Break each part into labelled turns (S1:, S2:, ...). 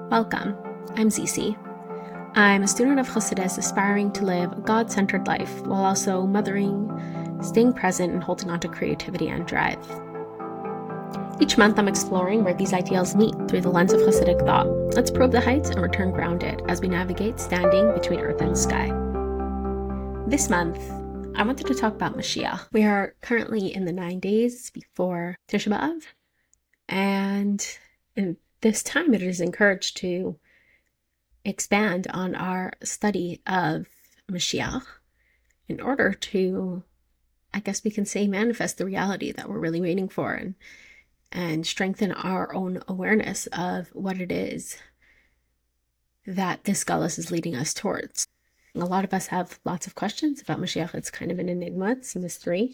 S1: Welcome, I'm Zizi. I'm a student of Chassidus aspiring to live a God-centered life while also mothering, staying present, and holding on to creativity and drive. Each month I'm exploring where these ideals meet through the lens of Hasidic thought. Let's probe the heights and return grounded as we navigate standing between earth and sky. This month, I wanted to talk about Mashiach. We are currently in the 9 days before Tisha B'Av, and in this time it is encouraged to expand on our study of Mashiach in order to, I guess we can say, manifest the reality that we're really waiting for and strengthen our own awareness of what it is that this galus is leading us towards. A lot of us have lots of questions about Mashiach. It's kind of an enigma. It's a mystery.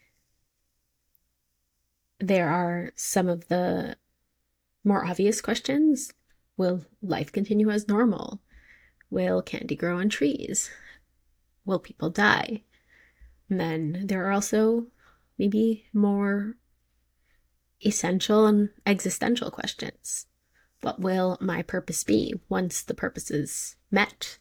S1: There are some of the more obvious questions. Will life continue as normal? Will candy grow on trees? Will people die? And then there are also maybe more essential and existential questions. What will my purpose be once the purpose is met?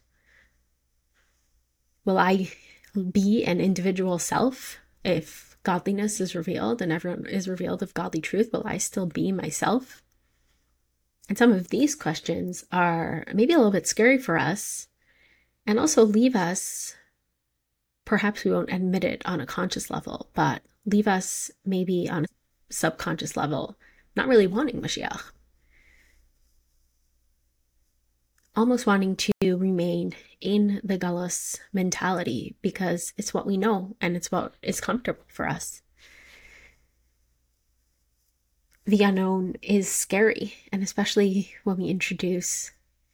S1: Will I be an individual self if godliness is revealed and everyone is revealed of godly truth? Will I still be myself? And some of these questions are maybe a little bit scary for us and also leave us, perhaps we won't admit it on a conscious level, but leave us maybe on a subconscious level, not really wanting Mashiach. Almost wanting to remain in the galus mentality because it's what we know and it's what is comfortable for us. The unknown is scary, and especially when we introduce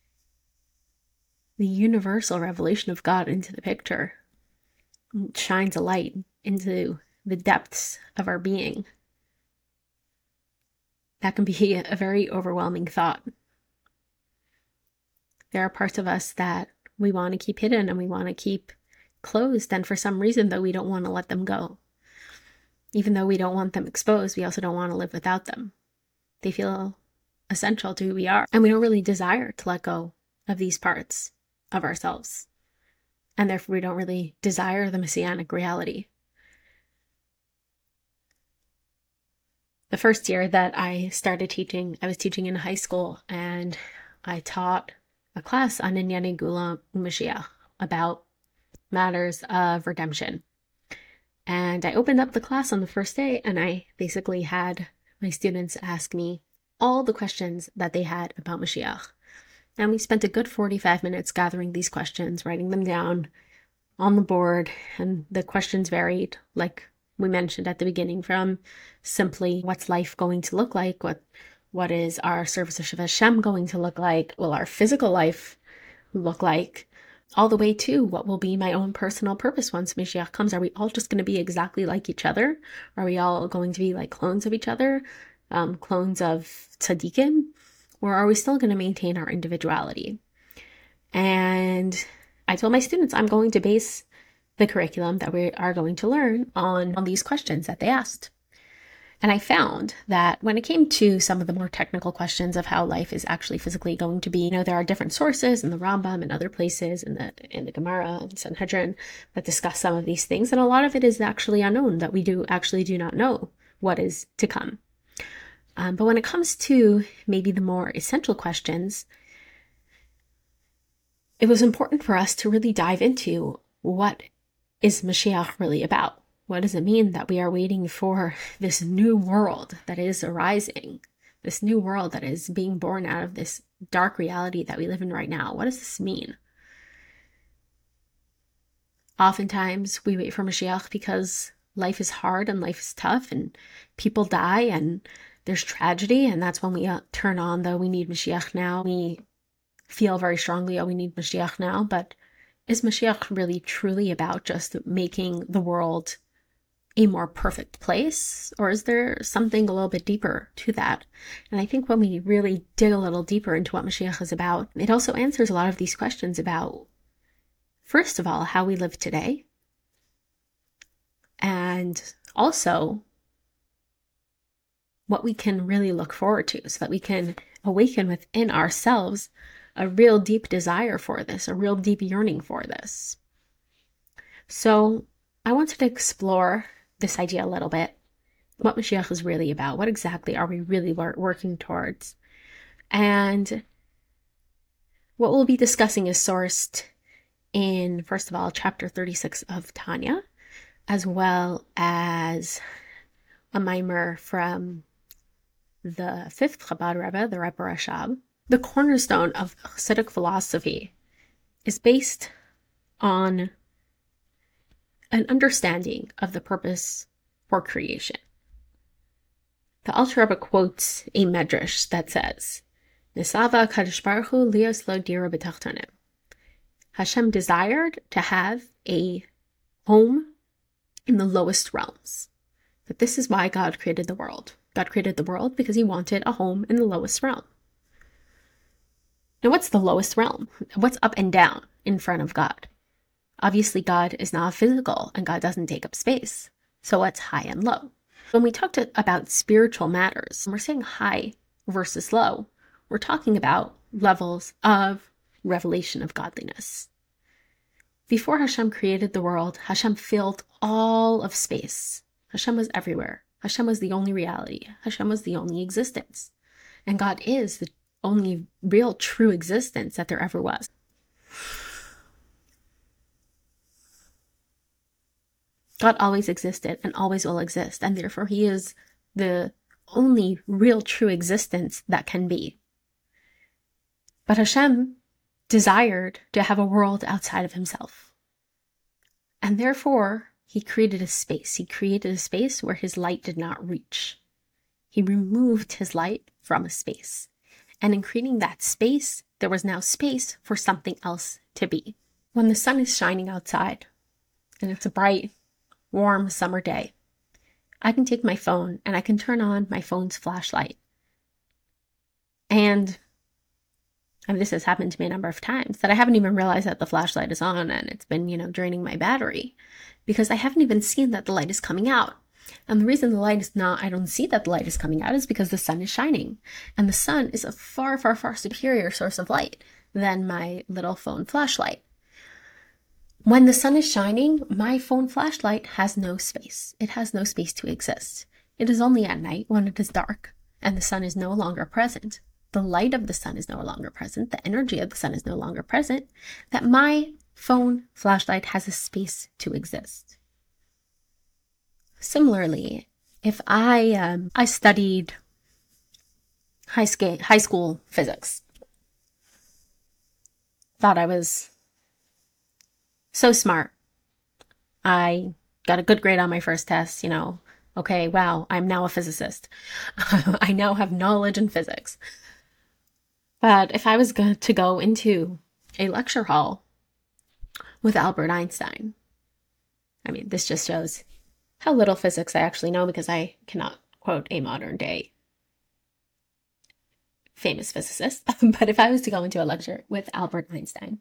S1: the universal revelation of God into the picture, it shines a light into the depths of our being. That can be a very overwhelming thought. There are parts of us that we want to keep hidden and we want to keep closed, and for some reason, though, we don't want to let them go. Even though we don't want them exposed, we also don't want to live without them. They feel essential to who we are, and we don't really desire to let go of these parts of ourselves. And therefore, we don't really desire the messianic reality. The first year that I started teaching, I was teaching in high school, and I taught a class on Inyane Gula Mashiach, about matters of redemption. And I opened up the class on the first day, and I basically had my students ask me all the questions that they had about Mashiach. And we spent a good 45 minutes gathering these questions, writing them down on the board, and the questions varied, like we mentioned at the beginning, from simply what's life going to look like, what is our service of Shiva Hashem going to look like, will our physical life look like, all the way to what will be my own personal purpose once Mashiach comes. Are we all just going to be exactly like each other? Are we all going to be like clones of each other, clones of tzaddikim? Or are we still going to maintain our individuality? And I told my students I'm going to base the curriculum that we are going to learn on these questions that they asked. And I found that when it came to some of the more technical questions of how life is actually physically going to be, there are different sources in the Rambam and other places in the Gemara and Sanhedrin that discuss some of these things. And a lot of it is actually unknown, that we do not know what is to come. But when it comes to maybe the more essential questions, it was important for us to really dive into what is Mashiach really about. What does it mean that we are waiting for this new world that is arising, this new world that is being born out of this dark reality that we live in right now? What does this mean? Oftentimes we wait for Mashiach because life is hard and life is tough and people die and there's tragedy, and that's when we turn on the we need Mashiach now. We feel very strongly, we need Mashiach now. But is Mashiach really truly about just making the world a more perfect place? Or is there something a little bit deeper to that? And I think when we really dig a little deeper into what Mashiach is about, it also answers a lot of these questions about, first of all, how we live today, and also what we can really look forward to, so that we can awaken within ourselves a real deep desire for this, a real deep yearning for this. So I wanted to explore this idea a little bit, what Mashiach is really about. What exactly are we really working towards? And what we'll be discussing is sourced in, first of all, chapter 36 of Tanya, as well as a mimer from the fifth Chabad Rebbe, the Rebbe Rashab. The cornerstone of Hasidic philosophy is based on an understanding of the purpose for creation. The Alter Rebbe quotes a medrash that says, Nesava Kadosh Baruch Hu lios lo dira b'tachtonim. Hashem desired to have a home in the lowest realms. That this is why God created the world. God created the world because he wanted a home in the lowest realm. Now, what's the lowest realm? What's up and down in front of God? Obviously, God is not physical and God doesn't take up space. So what's high and low? When we talked about spiritual matters, when we're saying high versus low, we're talking about levels of revelation of godliness. Before Hashem created the world, Hashem filled all of space. Hashem was everywhere. Hashem was the only reality. Hashem was the only existence. And God is the only real true existence that there ever was. God always existed and always will exist, and therefore he is the only real true existence that can be. But Hashem desired to have a world outside of himself. And therefore, he created a space. He created a space where his light did not reach. He removed his light from a space. And in creating that space, there was now space for something else to be. When the sun is shining outside, and it's a bright, warm summer day, I can take my phone and I can turn on my phone's flashlight. And this has happened to me a number of times, that I haven't even realized that the flashlight is on and it's been, draining my battery, because I haven't even seen that the light is coming out. And the reason I don't see that the light is coming out is because the sun is shining. And the sun is a far, far, far superior source of light than my little phone flashlight. When the sun is shining, my phone flashlight has no space. It has no space to exist. It is only at night, when it is dark and the sun is no longer present, the light of the sun is no longer present, the energy of the sun is no longer present, that my phone flashlight has a space to exist. Similarly, if I studied high school physics, thought I was so smart, I got a good grade on my first test, okay, wow, I'm now a physicist. I now have knowledge in physics. But if I was going to go into a lecture hall with Albert Einstein, this just shows how little physics I actually know, because I cannot quote a modern day famous physicist. But if I was to go into a lecture with Albert Einstein,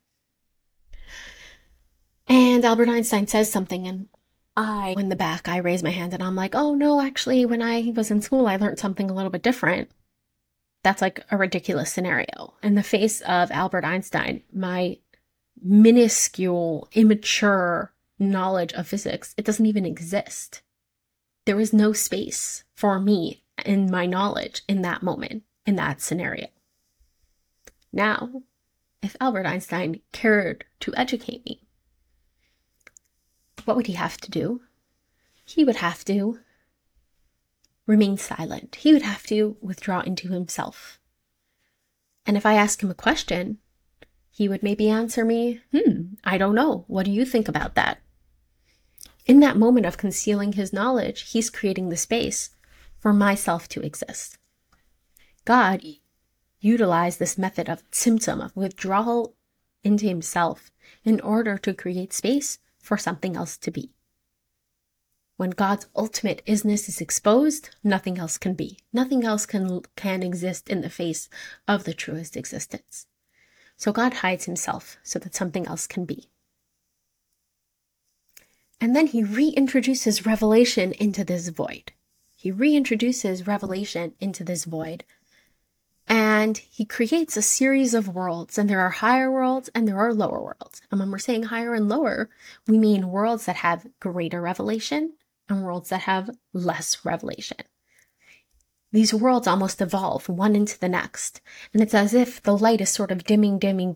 S1: and Albert Einstein says something, and in the back, I raise my hand and I'm like, oh no, actually, when I was in school, I learned something a little bit different. That's like a ridiculous scenario. In the face of Albert Einstein, my minuscule, immature knowledge of physics, it doesn't even exist. There is no space for me in my knowledge in that moment, in that scenario. Now, if Albert Einstein cared to educate me, what would he have to do? He would have to remain silent. He would have to withdraw into himself. And if I ask him a question, he would maybe answer me, I don't know. What do you think about that? In that moment of concealing his knowledge, he's creating the space for myself to exist. God utilized this method of tzimtzum, of withdrawal into himself, in order to create space for something else to be. When God's ultimate isness is exposed, nothing else can be. Nothing else can exist in the face of the truest existence. So God hides himself so that something else can be. And then he reintroduces revelation into this void. he reintroduces revelation into this void. And he creates a series of worlds, and there are higher worlds and there are lower worlds. And when we're saying higher and lower, we mean worlds that have greater revelation and worlds that have less revelation. These worlds almost evolve one into the next. And it's as if the light is sort of dimming,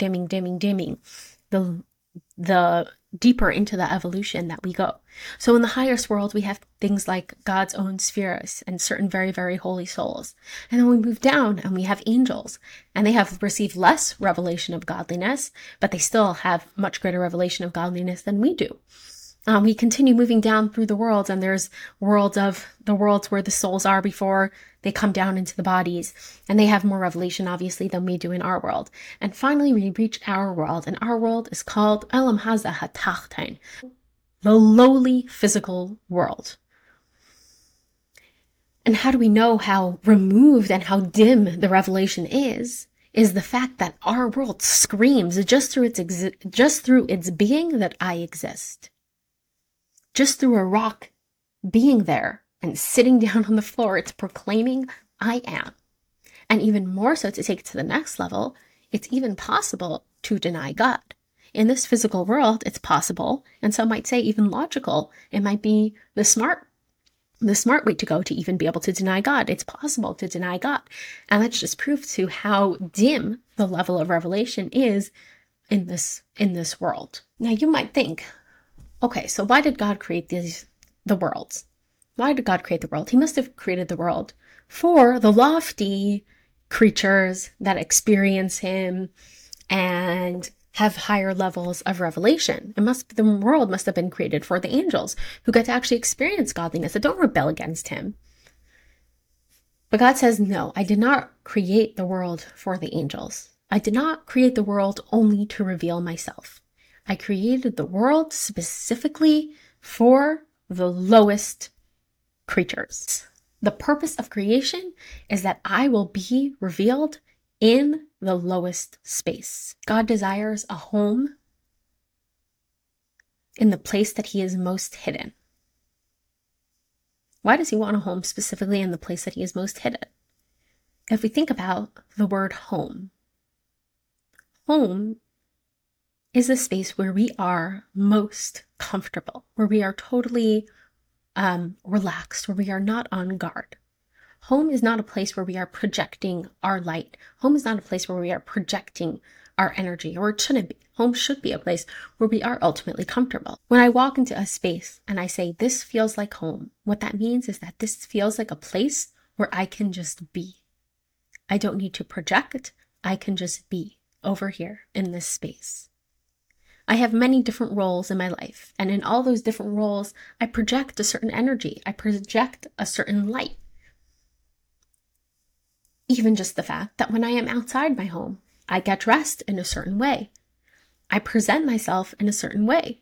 S1: the deeper into the evolution that we go. So in the highest world, we have things like God's own spheres and certain very, very holy souls. And then we move down and we have angels, and they have received less revelation of godliness, but they still have much greater revelation of godliness than we do. We continue moving down through the worlds, and there's worlds where the souls are before they come down into the bodies, and they have more revelation, obviously, than we do in our world. And finally, we reach our world, and our world is called Olam Hazeh HaTachton, the lowly physical world. And how do we know how removed and how dim the revelation is the fact that our world screams just through its being that I exist. Just through a rock being there and sitting down on the floor, it's proclaiming, I am. And even more so, to take it to the next level, it's even possible to deny God. In this physical world, it's possible, and some might say even logical. It might be the smart way to go to even be able to deny God. It's possible to deny God. And that's just proof to how dim the level of revelation is in this world. Now you might think, okay, so why did God create the worlds? Why did God create the world? He must have created the world for the lofty creatures that experience him and have higher levels of revelation. The world must have been created for the angels who get to actually experience godliness, that don't rebel against him. But God says, no, I did not create the world for the angels. I did not create the world only to reveal myself. I created the world specifically for the lowest creatures. The purpose of creation is that I will be revealed in the lowest space. God desires a home in the place that he is most hidden. Why does he want a home specifically in the place that he is most hidden? If we think about the word home is a space where we are most comfortable, where we are totally relaxed, where we are not on guard. Home is not a place where we are projecting our light. Home is not a place where we are projecting our energy, or it shouldn't be. Home should be a place where we are ultimately comfortable. When I walk into a space and I say, this feels like home, what that means is that this feels like a place where I can just be. I don't need to project. I can just be over here in this space. I have many different roles in my life, and in all those different roles, I project a certain energy. I project a certain light. Even just the fact that when I am outside my home, I get dressed in a certain way. I present myself in a certain way.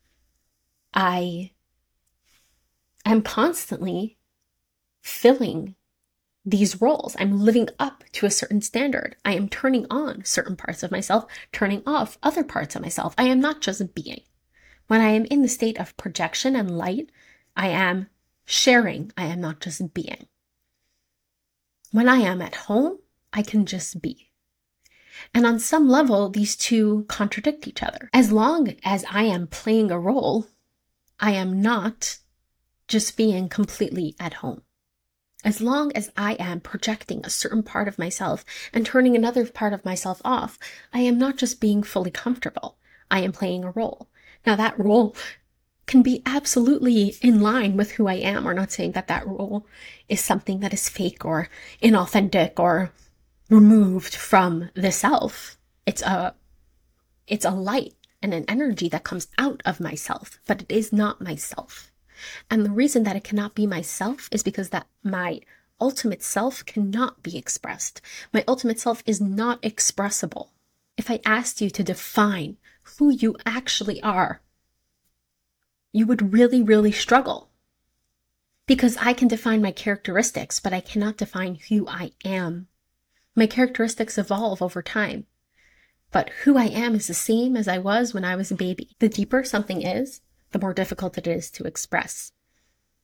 S1: I am constantly filling these roles. I'm living up to a certain standard. I am turning on certain parts of myself, turning off other parts of myself. I am not just being. When I am in the state of projection and light, I am sharing. I am not just being. When I am at home, I can just be. And on some level, these two contradict each other. As long as I am playing a role, I am not just being completely at home. As long as I am projecting a certain part of myself and turning another part of myself off, I am not just being fully comfortable. I am playing a role. Now that role can be absolutely in line with who I am. We're not saying that that role is something that is fake or inauthentic or removed from the self. It's a light and an energy that comes out of myself, but it is not myself. And the reason that it cannot be myself is because that my ultimate self cannot be expressed. My ultimate self is not expressible. If I asked you to define who you actually are, you would really, really struggle. Because I can define my characteristics, but I cannot define who I am. My characteristics evolve over time, but who I am is the same as I was when I was a baby. The deeper something is, the more difficult it is to express.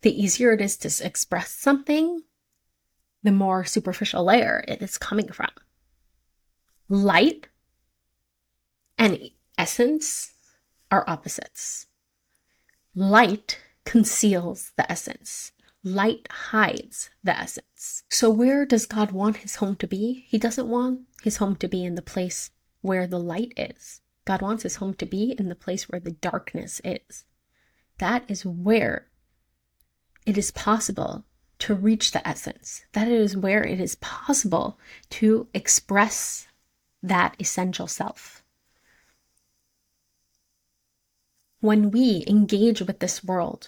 S1: the easier it is to express something, the more superficial layer it is coming from. Light and essence are opposites. Light conceals the essence. Light hides the essence. So where does God want his home to be? He doesn't want his home to be in the place where the light is. God wants his home to be in the place where the darkness is. That is where it is possible to reach the essence. That is where it is possible to express that essential self. When we engage with this world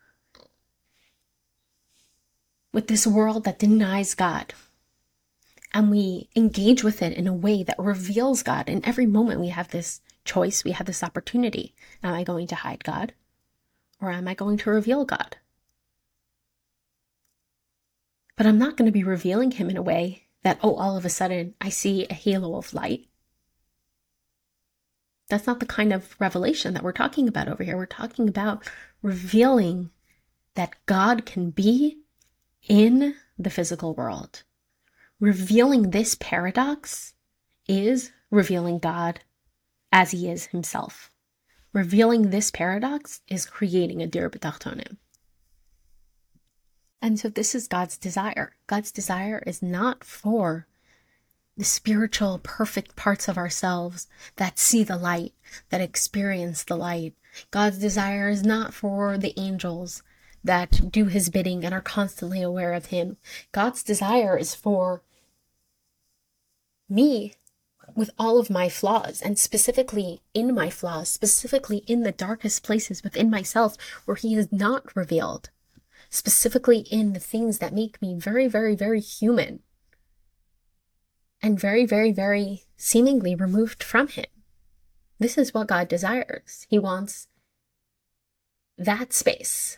S1: that denies God, and we engage with it in a way that reveals God, in every moment we have this choice, we have this opportunity. Am I going to hide God? Or am I going to reveal God? But I'm not going to be revealing him in a way that, all of a sudden I see a halo of light. That's not the kind of revelation that we're talking about over here. We're talking about revealing that God can be in the physical world. Revealing this paradox is revealing God as he is himself. Revealing this paradox is creating a dir b'tachtonim. And so this is God's desire. God's desire is not for the spiritual, perfect parts of ourselves that see the light, that experience the light. God's desire is not for the angels that do his bidding and are constantly aware of him. God's desire is for me with all of my flaws, and specifically in my flaws, specifically in the darkest places within myself where he is not revealed, specifically in the things that make me very, very, very human and very, very, very seemingly removed from him. This is what God desires. He wants that space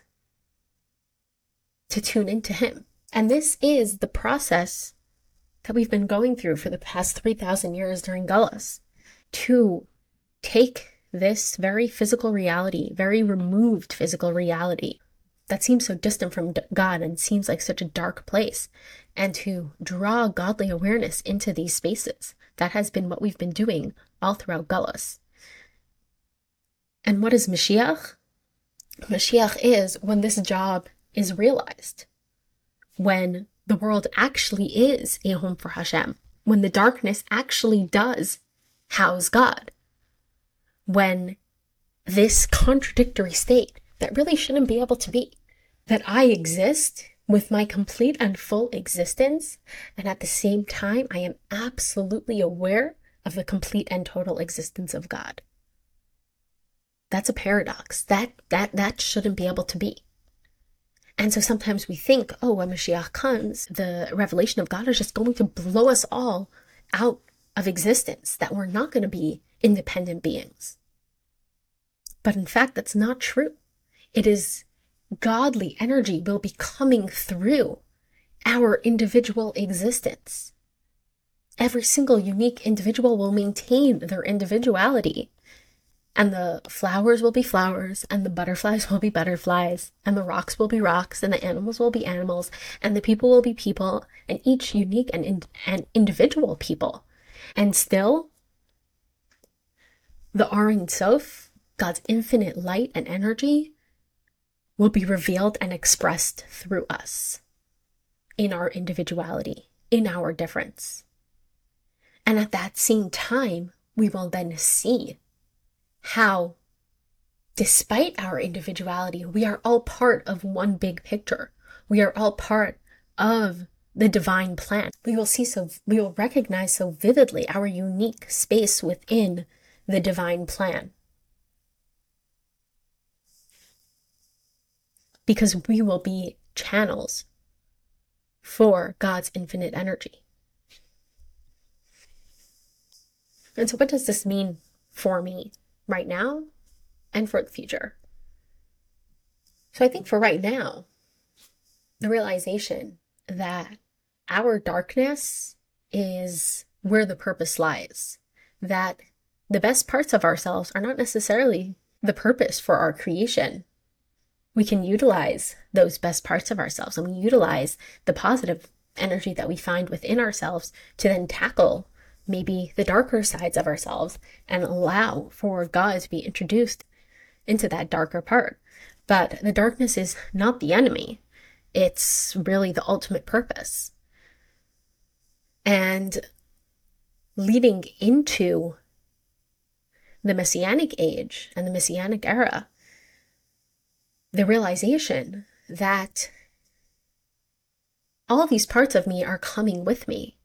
S1: to tune into him. And this is the process that we've been going through for the past 3,000 years during Galus, to take this very physical reality, very removed physical reality that seems so distant from God and seems like such a dark place, and to draw godly awareness into these spaces. That has been what we've been doing all throughout Galus. And what is Mashiach? Mashiach is when this job is realized, when the world actually is a home for Hashem, when the darkness actually does house God, when this contradictory state that really shouldn't be able to be, that I exist with my complete and full existence, and at the same time I am absolutely aware of the complete and total existence of God. That's a paradox. That shouldn't be able to be. And so sometimes we think, when Mashiach comes, the revelation of God is just going to blow us all out of existence, that we're not going to be independent beings. But in fact, that's not true. It is godly energy will be coming through our individual existence. Every single unique individual will maintain their individuality. And the flowers will be flowers, and the butterflies will be butterflies, and the rocks will be rocks, and the animals will be animals, and the people will be people, and each unique and individual people. And still, the Or Ein Sof, God's infinite light and energy, will be revealed and expressed through us, in our individuality, in our difference. And at that same time, we will then see how, despite our individuality, we are all part of one big picture. We are all part of the divine plan. We will recognize so vividly our unique space within the divine plan. Because we will be channels for God's infinite energy. And so what does this mean for me right now and for the future? So I think for right now, the realization that our darkness is where the purpose lies, that the best parts of ourselves are not necessarily the purpose for our creation. we can utilize those best parts of ourselves, and we utilize the positive energy that we find within ourselves to then tackle maybe the darker sides of ourselves and allow for God to be introduced into that darker part. But the darkness is not the enemy. It's really the ultimate purpose. And leading into the Messianic age and the Messianic era, the realization that all these parts of me are coming with me.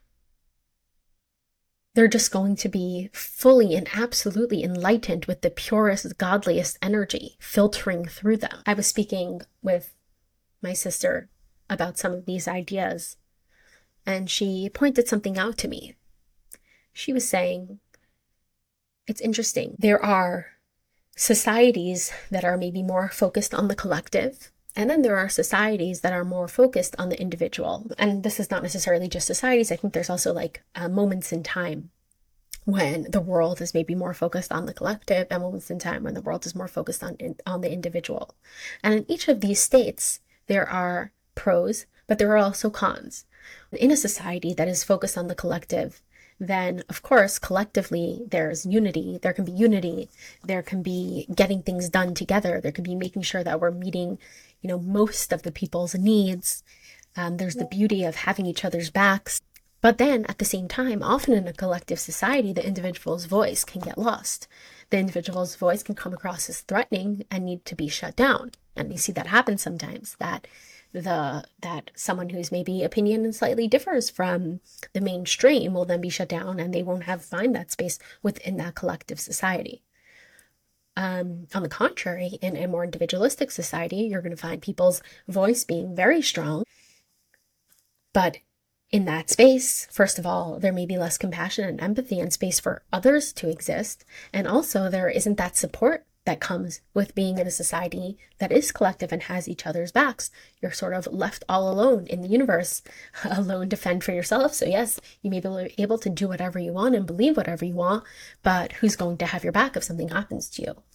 S1: They're just going to be fully and absolutely enlightened with the purest, godliest energy filtering through them. I was speaking with my sister about some of these ideas, and she pointed something out to me. She was saying, it's interesting. There are societies that are maybe more focused on the collective, and then there are societies that are more focused on the individual. And this is not necessarily just societies. I think there's also like moments in time when the world is maybe more focused on the collective, and moments in time when the world is more focused on the individual. And in each of these states, there are pros, but there are also cons. In a society that is focused on the collective, then of course, collectively, there's unity. There can be unity. There can be getting things done together. There can be making sure that we're meeting, most of the people's needs. There's the beauty of having each other's backs. But then at the same time, often in a collective society, the individual's voice can get lost. The individual's voice can come across as threatening and need to be shut down. And we see that happen sometimes, that someone whose maybe opinion slightly differs from the mainstream will then be shut down, and they won't find that space within that collective society. On the contrary, in a more individualistic society, you're going to find people's voice being very strong. But in that space, first of all, there may be less compassion and empathy and space for others to exist. And also there isn't that support that comes with being in a society that is collective and has each other's backs. You're sort of left all alone in the universe, alone to fend for yourself. So yes, you may be able to do whatever you want and believe whatever you want, but who's going to have your back if something happens to you?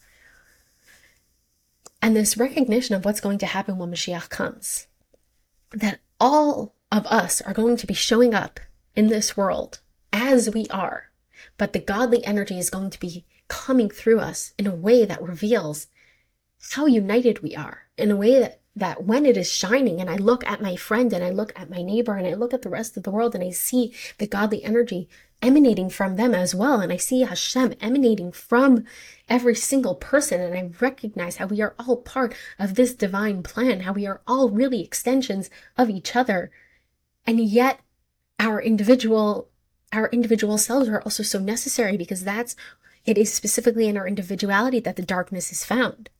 S1: And this recognition of what's going to happen when Mashiach comes, that all of us are going to be showing up in this world as we are, but the godly energy is going to be coming through us in a way that reveals how united we are, in a way that when it is shining, and I look at my friend and I look at my neighbor and I look at the rest of the world and I see the godly energy emanating from them as well, and I see Hashem emanating from every single person, and I recognize how we are all part of this divine plan, how we are all really extensions of each other, and yet our individual selves are also so necessary, because it is specifically in our individuality that the darkness is found.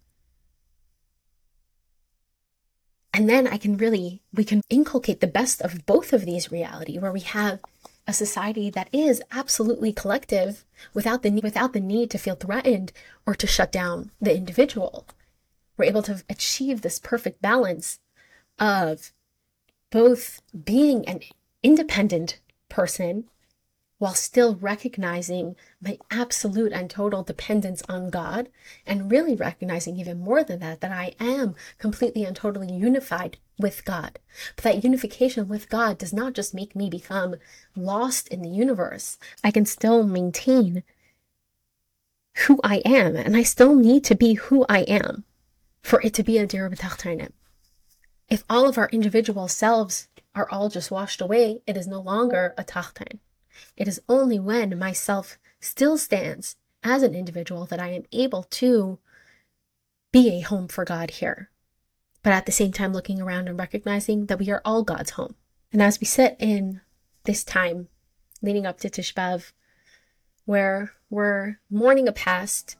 S1: And then we can inculcate the best of both of these reality, where we have a society that is absolutely collective without the need to feel threatened or to shut down the individual. We're able to achieve this perfect balance of both being an independent person while still recognizing my absolute and total dependence on God, and really recognizing even more than that I am completely and totally unified with God. But that unification with God does not just make me become lost in the universe. I can still maintain who I am, and I still need to be who I am for it to be a Dira B'Tachtonim. If all of our individual selves are all just washed away, it is no longer a Tachton. It is only when myself still stands as an individual that I am able to be a home for God here. But at the same time, looking around and recognizing that we are all God's home. And as we sit in this time leading up to Tisha B'Av, where we're mourning a past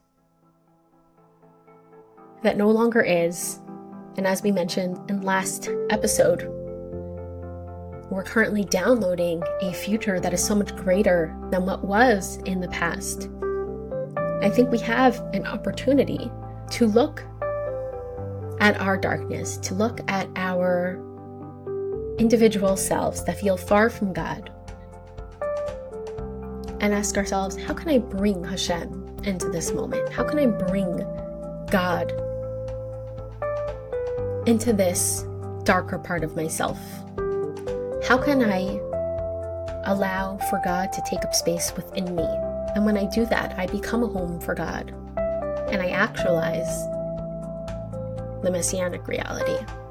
S1: that no longer is, and as we mentioned in last episode, we're currently downloading a future that is so much greater than what was in the past. I think we have an opportunity to look at our darkness, to look at our individual selves that feel far from God, and ask ourselves, how can I bring Hashem into this moment? How can I bring God into this darker part of myself. How can I allow for God to take up space within me? And when I do that, I become a home for God, and I actualize the messianic reality.